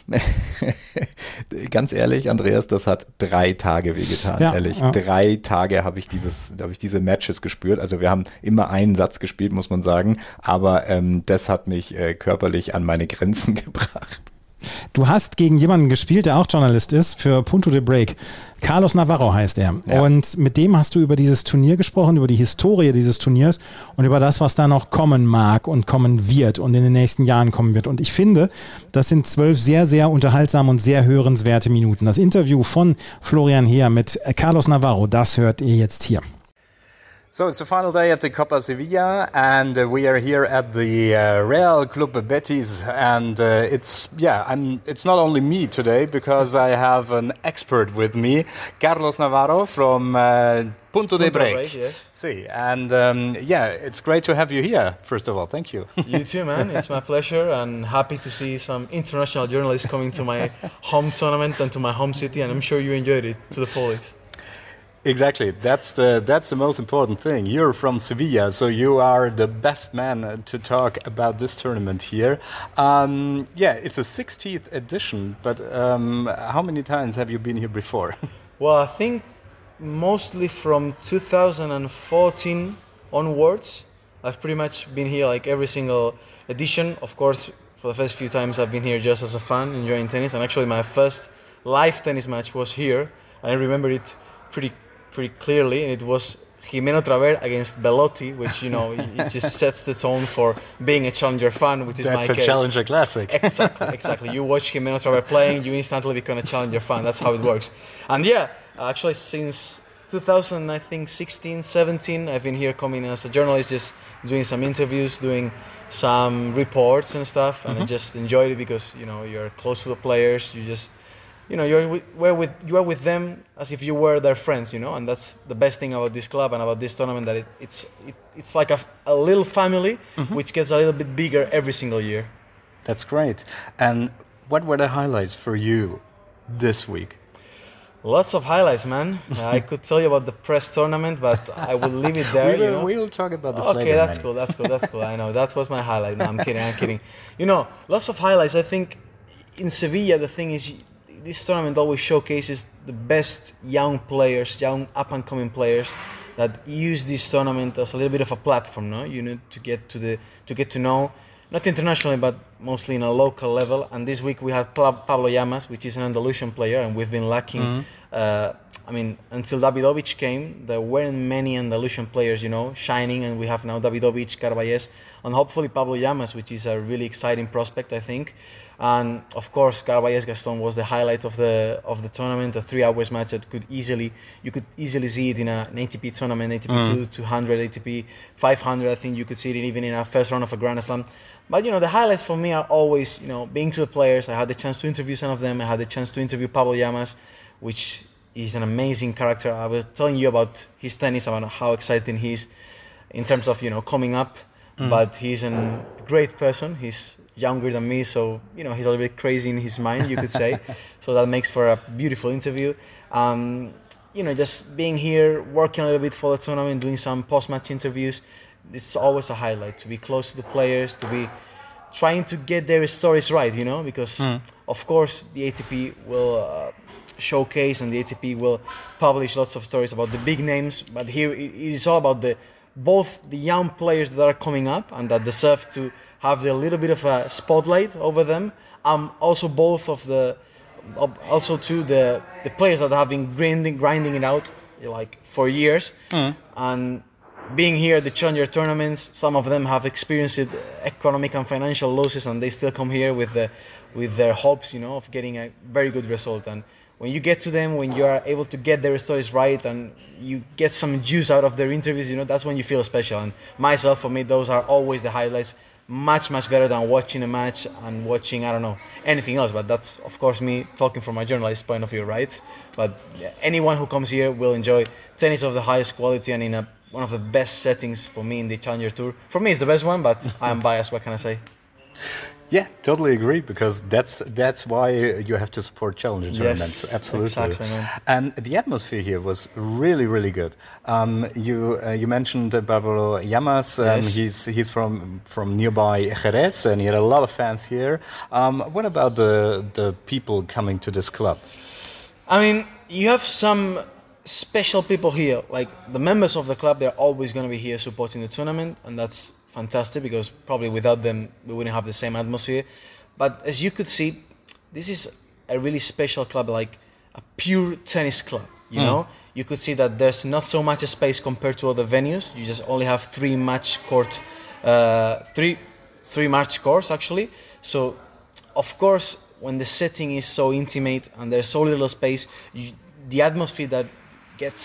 Ganz ehrlich, Andreas, das hat 3 Tage wehgetan, ja, ehrlich. Ja. 3 Tage habe ich diese Matches gespürt. Also wir haben immer einen Satz gespielt, muss man sagen, aber das hat mich körperlich an meine Grenzen gebracht. Du hast gegen jemanden gespielt, der auch Journalist ist, für Punto de Break. Carlos Navarro heißt er. Ja. Und mit dem hast du über dieses Turnier gesprochen, über die Historie dieses Turniers und über das, was da noch kommen mag und kommen wird und in den nächsten Jahren kommen wird. Und ich finde, das sind 12 sehr, sehr unterhaltsame und sehr hörenswerte Minuten. Das Interview von Florian Heer mit Carlos Navarro, das hört ihr jetzt hier. So it's the final day at the Copa Sevilla, and we are here at the Real Club Betis, and it's not only me today because I have an expert with me, Carlos Navarro from Punto de Break. Yes. See, and it's great to have you here. First of all, thank you. You too, man. It's my pleasure, and happy to see some international journalists coming to my home tournament and to my home city, and I'm sure you enjoyed it to the fullest. Exactly, that's the most important thing. You're from Sevilla, so you are the best man to talk about this tournament here. It's a 60th edition, but how many times have you been here before? Well, I think mostly from 2014 onwards. I've pretty much been here like every single edition. Of course, for the first few times I've been here just as a fan, enjoying tennis, and actually my first live tennis match was here. I remember it pretty clearly, and it was Jimeno Traver against Belotti, which, it just sets the tone for being a Challenger fan, which is my case. That's a Challenger classic. Exactly. You watch Jimeno Traver playing, you instantly become a Challenger fan. That's how it works. And actually since 2016, 17, I've been here coming as a journalist, just doing some interviews, doing some reports and stuff, and I just enjoyed it because, you're close to the players, you just... you are with them as if you were their friends, and that's the best thing about this club and about this tournament, that it's like a little family, which gets a little bit bigger every single year. That's great. And what were the highlights for you this week? Lots of highlights, man. I could tell you about the press tournament, but I will leave it there. We'll talk about this later. Okay, that's cool. I know, that was my highlight. No, I'm kidding. Lots of highlights. I think in Sevilla, the thing is, this tournament always showcases the best young players, young up-and-coming players that use this tournament as a little bit of a platform. No, you need to get to know, not internationally, but mostly in a local level. And this week we had Pablo Llamas, which is an Andalusian player, and we've been lacking. Until Davidovich came, there weren't many Andalusian players, shining, and we have now Davidovich, Carballés, and hopefully Pablo Llamas, which is a really exciting prospect, I think. And of course, Carballés Gaston was the highlight of the tournament, a 3 hours match that you could easily see it in an ATP tournament, ATP 200, ATP 500. I think you could see it even in a first round of a Grand Slam. But the highlights for me are always, being to the players. I had the chance to interview some of them. I had the chance to interview Pablo Llamas, which is an amazing character. I was telling you about his tennis, about how exciting he is in terms of, coming up. But he's a great person. He's younger than me, so he's a little bit crazy in his mind, you could say. So that makes for a beautiful interview. Just being here, working a little bit for the tournament, doing some post-match interviews. It's always a highlight to be close to the players, to be trying to get their stories right, because of course the ATP will showcase and the ATP will publish lots of stories about the big names, but here it is all about both the young players that are coming up and that deserve to have a little bit of a spotlight over them. Also the players that have been grinding it out like for years. And being here at the Challenger tournaments, some of them have experienced economic and financial losses, and they still come here with their hopes, of getting a very good result. And when you get to them, when you are able to get their stories right and you get some juice out of their interviews, that's when you feel special. And myself, for me, those are always the highlights. Much better than watching a match and watching, anything else. But that's, of course, me talking from my journalist point of view, right? But anyone who comes here will enjoy tennis of the highest quality and in one of the best settings for me in the Challenger Tour. For me, it's the best one, but I'm biased. What can I say? Yeah, totally agree, because that's why you have to support Challenger tournaments. Yes, absolutely. Exactly, man. And the atmosphere here was really, really good. You mentioned Pablo Llamas. Yes. He's from nearby Jerez, and he had a lot of fans here. What about the people coming to this club? You have some special people here, like the members of the club. They're always going to be here supporting the tournament, and that's fantastic, because probably without them we wouldn't have the same atmosphere. But as you could see, this is a really special club, like a pure tennis club, you could see that there's not so much space compared to other venues. You just only have three match courts actually. So of course, when the setting is so intimate and there's so little space, the atmosphere that gets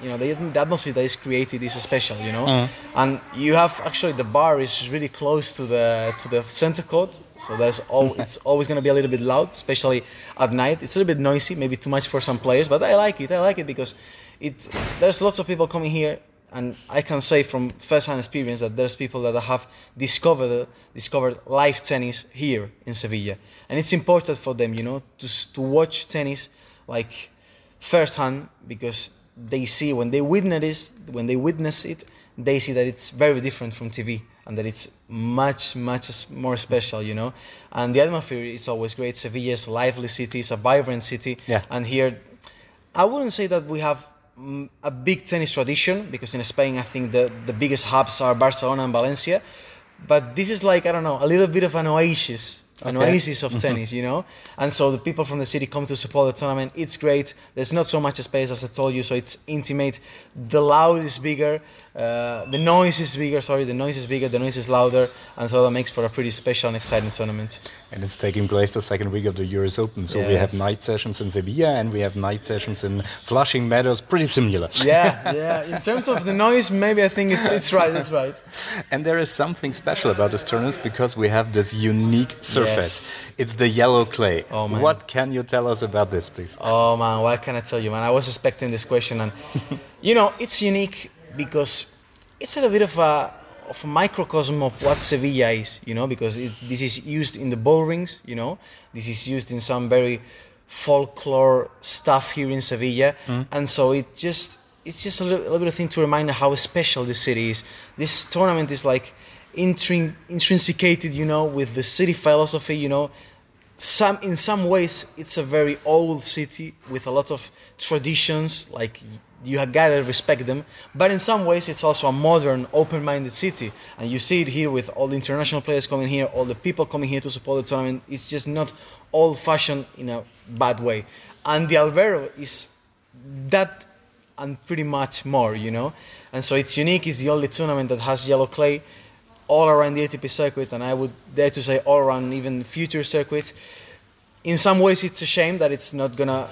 the atmosphere that is created is special, and you have actually the bar is really close to the center court, so it's always going to be a little bit loud, especially at night. It's a little bit noisy, maybe too much for some players, but I like it because there's lots of people coming here, and I can say from first-hand experience that there's people that have discovered live tennis here in Sevilla, and it's important for them, to watch tennis like first-hand, because they see when they witness it, they see that it's very different from TV and that it's much more special, And the atmosphere is always great. Sevilla is a lively city, it's a vibrant city, and here, I wouldn't say that we have a big tennis tradition, because in Spain I think the biggest hubs are Barcelona and Valencia, but this is like, I don't know, a little bit of an oasis of tennis, and so the people from the city come to support the tournament. It's great. There's not so much space, as I told you, so it's intimate. The loud is bigger, the noise is bigger, the noise is louder, and so that makes for a pretty special and exciting tournament. And it's taking place the second week of the US Open, so we have night sessions in Sevilla and we have night sessions in Flushing Meadows, pretty similar. Yeah. In terms of the noise, maybe I think it's right. And there is something special about this tournament because we have this unique surface. It's the yellow clay. Oh, man. What can you tell us about this, please? Oh man, what can I tell you, man? I was expecting this question, and it's unique because it's a little bit of a microcosm of what Sevilla is, because this is used in the ball rings, this is used in some very folklore stuff here in Sevilla, and so it's just a little bit of thing to remind how special this city is. This tournament is like intrinsicated, with the city philosophy, in some ways it's a very old city with a lot of traditions, like you gotta respect them, but in some ways it's also a modern, open-minded city, and you see it here with all the international players coming here, all the people coming here to support the tournament. It's just not old-fashioned in a bad way, and the Albero is that and pretty much more, and so it's unique. It's the only tournament that has yellow clay all around the ATP circuit, and I would dare to say all around even future circuits. In some ways it's a shame that it's gonna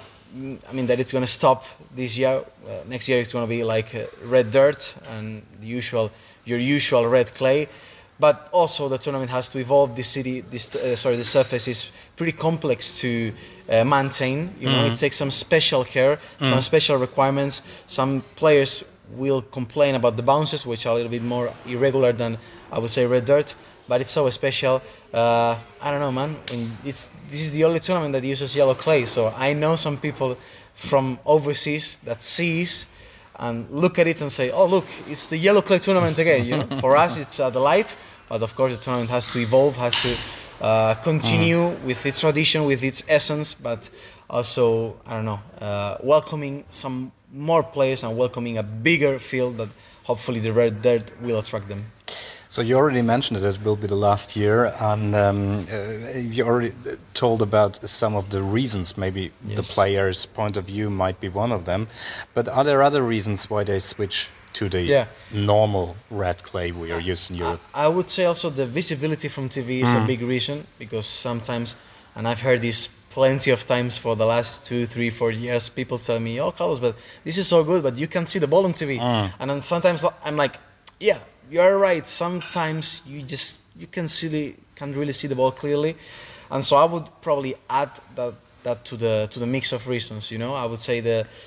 stop this year. Next year it's gonna be like red dirt and your usual red clay, but also the tournament has to evolve. The surface is pretty complex to maintain, it takes some special care, some special requirements. Some players will complain about the bounces, which are a little bit more irregular than, I would say, red dirt, but it's so special. I don't know, man. This is the only tournament that uses yellow clay, so I know some people from overseas that sees and look at it and say, "Oh, look, it's the yellow clay tournament again." For us, it's a delight, but of course, the tournament has to evolve, has to continue with its tradition, with its essence, but also, I don't know, welcoming some more players and welcoming a bigger field that hopefully the red dirt will attract them. So you already mentioned that it will be the last year, and you already told about some of the reasons. Maybe the players' point of view might be one of them, but are there other reasons why they switch to the normal red clay we are used in Europe? I would say also the visibility from TV is a big reason, because sometimes, and I've heard this plenty of times for the last 2, 3, 4 years, people tell me, "Oh, Carlos, but this is so good, but you can see the ball on TV." And then sometimes I'm like, yeah, you're right. Sometimes you can't really see the ball clearly, and so I would probably add that to the mix of reasons. I would say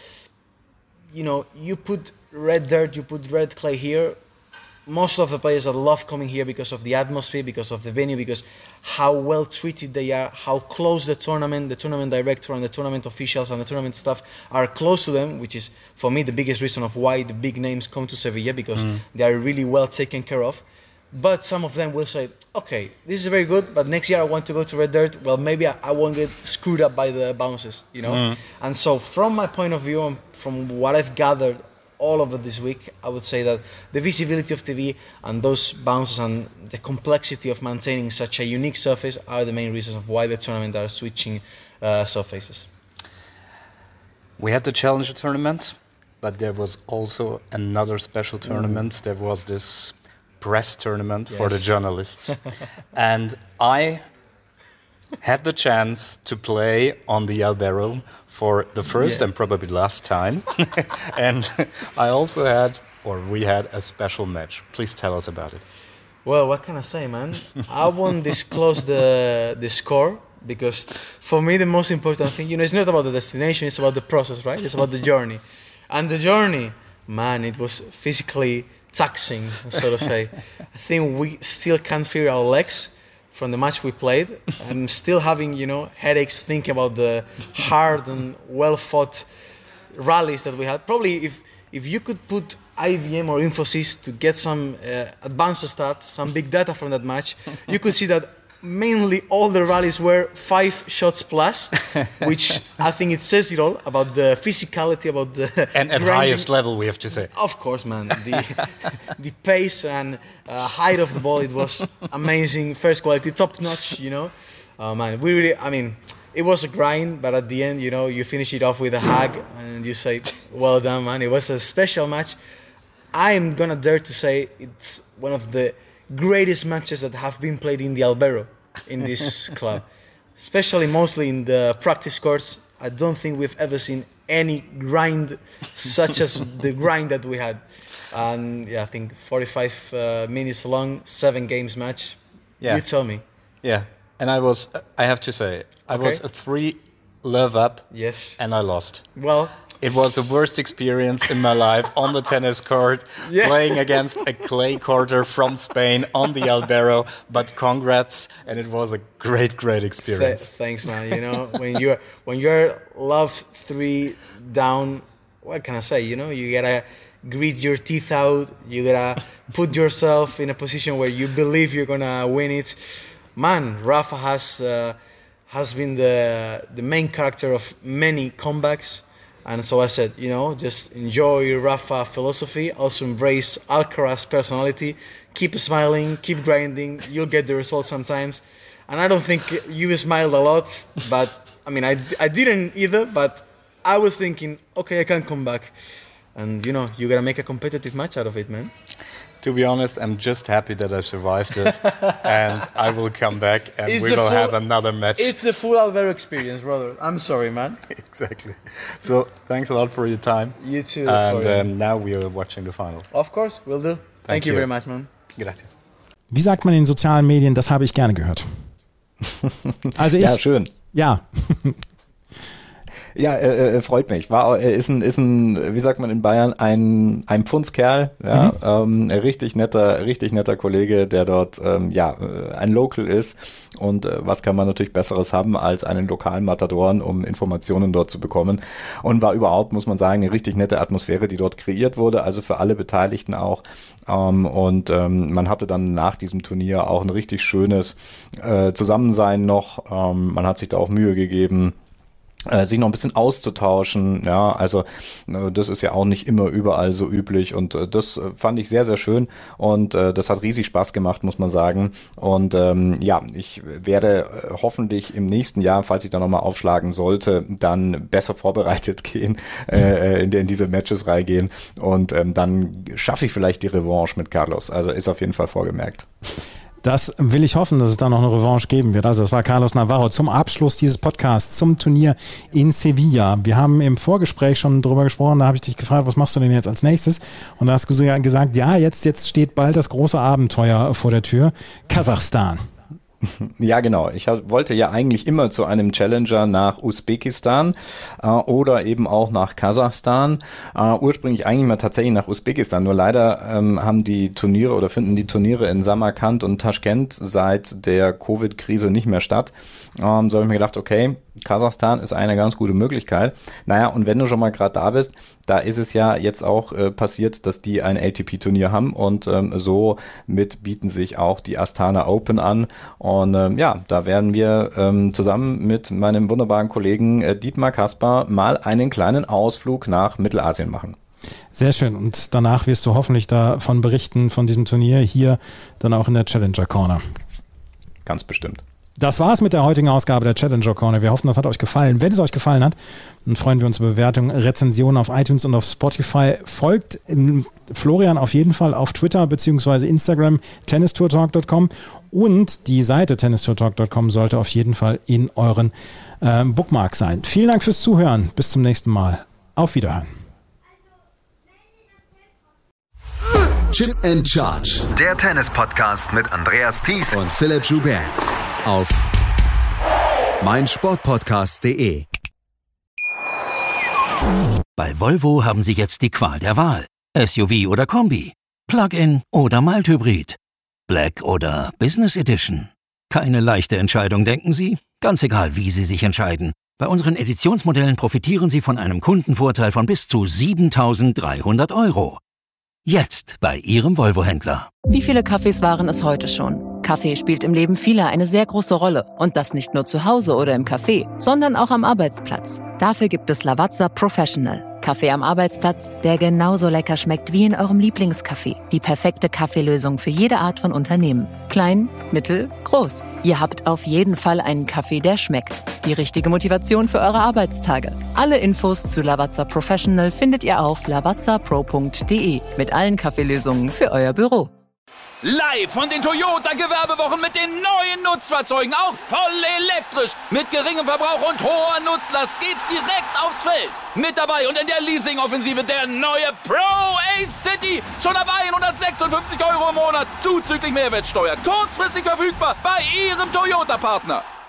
you put red dirt, you put red clay here. Most of the players that love coming here because of the atmosphere, because of the venue, because how well treated they are, how close the tournament director and the tournament officials and the tournament staff are close to them, which is for me the biggest reason of why the big names come to Sevilla, because they are really well taken care of. But some of them will say, "Okay, this is very good, but next year I want to go to red dirt. Well, maybe I won't get screwed up by the bounces, And so from my point of view and from what I've gathered all over this week, I would say that the visibility of TV and those bounces and the complexity of maintaining such a unique surface are the main reasons of why the tournament are switching surfaces. We had the Challenger tournament, but there was also another special tournament. There was this press tournament for the journalists. And I had the chance to play on the Albero for the first and probably last time. And I also we had a special match. Please tell us about it. Well, what can I say, man? I won't disclose the score because for me the most important thing, it's not about the destination, it's about the process, right? It's about the journey. And the journey, man, it was physically taxing, so to say. I think we still can't feel our legs from the match we played. I'm still having, headaches thinking about the hard and well-fought rallies that we had. Probably if you could put IVM or Infosys to get some advanced stats, some big data from that match, you could see that mainly all the rallies were 5 shots plus, which I think it says it all about the physicality, about the and at grinding. Highest level, we have to say. Of course, man. The pace and height of the ball, it was amazing. First quality, top notch. Man, it was a grind, but at the end, you finish it off with a hug and you say, "Well done, man." It was a special match. I'm gonna dare to say it's one of the greatest matches that have been played in the Albero in this club, especially mostly in the practice courts. I don't think we've ever seen any grind such as the grind that we had. And I think 45 minutes long, 7 games match. You tell me. Yeah, and I have to say, I was a 3 love up. Yes. And I lost. Well, it was the worst experience in my life on the tennis court, playing against a clay courter from Spain on the Albero. But congrats, and it was a great experience. Thanks, man. When you're love 3 down, what can I say? You gotta grit your teeth out. You gotta put yourself in a position where you believe you're gonna win it. Man, Rafa has been the main character of many comebacks. And so I said, just enjoy Rafa philosophy, also embrace Alcaraz's personality, keep smiling, keep grinding, you'll get the results sometimes. And I don't think you smiled a lot, but I didn't either, but I was thinking, okay, I can come back. And you gotta make a competitive match out of it, man. To be honest, I'm just happy that I survived it, and I will come back, and we will have another match. It's the full Albero experience, brother. I'm sorry, man. Exactly. So, thanks a lot for your time. You too. And now we are watching the final. Of course, we'll do. Thank you very much, man. Gracias. Wie sagt man in sozialen Medien, das habe ich gerne gehört. Also ja, schön. Ja. Ja, freut mich. Ist ein, wie sagt man in Bayern, ein Pfundskerl, richtig netter Kollege, der dort ein Local ist. Und was kann man natürlich Besseres haben als einen lokalen Matadoren, um Informationen dort zu bekommen. Und war überhaupt, muss man sagen, eine richtig nette Atmosphäre, die dort kreiert wurde, also für alle Beteiligten auch. Man hatte dann nach diesem Turnier auch ein richtig schönes Zusammensein noch. Man hat sich da auch Mühe gegeben, sich noch ein bisschen auszutauschen, also das ist ja auch nicht immer überall so üblich und das fand ich sehr, sehr schön und das hat riesig Spaß gemacht, muss man sagen und ich werde hoffentlich im nächsten Jahr, falls ich da nochmal aufschlagen sollte, dann besser vorbereitet gehen, in diese Matches reingehen und dann schaffe ich vielleicht die Revanche mit Carlos, also ist auf jeden Fall vorgemerkt. Das will ich hoffen, dass es da noch eine Revanche geben wird. Also das war Carlos Navarro zum Abschluss dieses Podcasts zum Turnier in Sevilla. Wir haben im Vorgespräch schon drüber gesprochen, da habe ich dich gefragt, was machst du denn jetzt als nächstes? Und da hast du gesagt, jetzt steht bald das große Abenteuer vor der Tür, Kasachstan. Ja, genau. Ich wollte ja eigentlich immer zu einem Challenger nach Usbekistan oder eben auch nach Kasachstan. Ursprünglich eigentlich mal tatsächlich nach Usbekistan. Nur leider finden die Turniere in Samarkand und Taschkent seit der Covid-Krise nicht mehr statt. So habe ich mir gedacht, okay, Kasachstan ist eine ganz gute Möglichkeit. Naja, und wenn du schon mal gerade da bist, da ist es ja jetzt auch passiert, dass die ein ATP-Turnier haben und somit bieten sich auch die Astana Open an. Und da werden wir zusammen mit meinem wunderbaren Kollegen Dietmar Kasper mal einen kleinen Ausflug nach Mittelasien machen. Sehr schön. Und danach wirst du hoffentlich davon berichten, von diesem Turnier hier dann auch in der Challenger Corner. Ganz bestimmt. Das war's mit der heutigen Ausgabe der Challenger Corner. Wir hoffen, das hat euch gefallen. Wenn es euch gefallen hat, dann freuen wir uns über Bewertungen, Rezensionen auf iTunes und auf Spotify. Folgt Florian auf jeden Fall auf Twitter bzw. Instagram tennistourtalk.com und die Seite tennistourtalk.com sollte auf jeden Fall in euren Bookmark sein. Vielen Dank fürs Zuhören. Bis zum nächsten Mal. Auf Wiederhören. Chip and Charge. Der Tennis-Podcast mit Andreas Thies und Philipp Joubert. Auf meinsportpodcast.de. Bei Volvo haben Sie jetzt die Qual der Wahl. SUV oder Kombi, Plug-in oder Mild-Hybrid, Black oder Business Edition. Keine leichte Entscheidung, denken Sie? Ganz egal, wie Sie sich entscheiden. Bei unseren Editionsmodellen profitieren Sie von einem Kundenvorteil von bis zu 7.300 €. Jetzt bei Ihrem Volvo-Händler. Wie viele Kaffees waren es heute schon? Kaffee spielt im Leben vieler eine sehr große Rolle. Und das nicht nur zu Hause oder im Café, sondern auch am Arbeitsplatz. Dafür gibt es Lavazza Professional. Kaffee am Arbeitsplatz, der genauso lecker schmeckt wie in eurem Lieblingscafé. Die perfekte Kaffeelösung für jede Art von Unternehmen. Klein, mittel, groß. Ihr habt auf jeden Fall einen Kaffee, der schmeckt. Die richtige Motivation für eure Arbeitstage. Alle Infos zu Lavazza Professional findet ihr auf lavazzapro.de mit allen Kaffeelösungen für euer Büro. Live von den Toyota-Gewerbewochen mit den neuen Nutzfahrzeugen, auch voll elektrisch. Mit geringem Verbrauch und hoher Nutzlast geht's direkt aufs Feld. Mit dabei und in der Leasing-Offensive der neue Pro-Ace City. Schon ab 156 € im Monat, zuzüglich Mehrwertsteuer. Kurzfristig verfügbar bei Ihrem Toyota-Partner.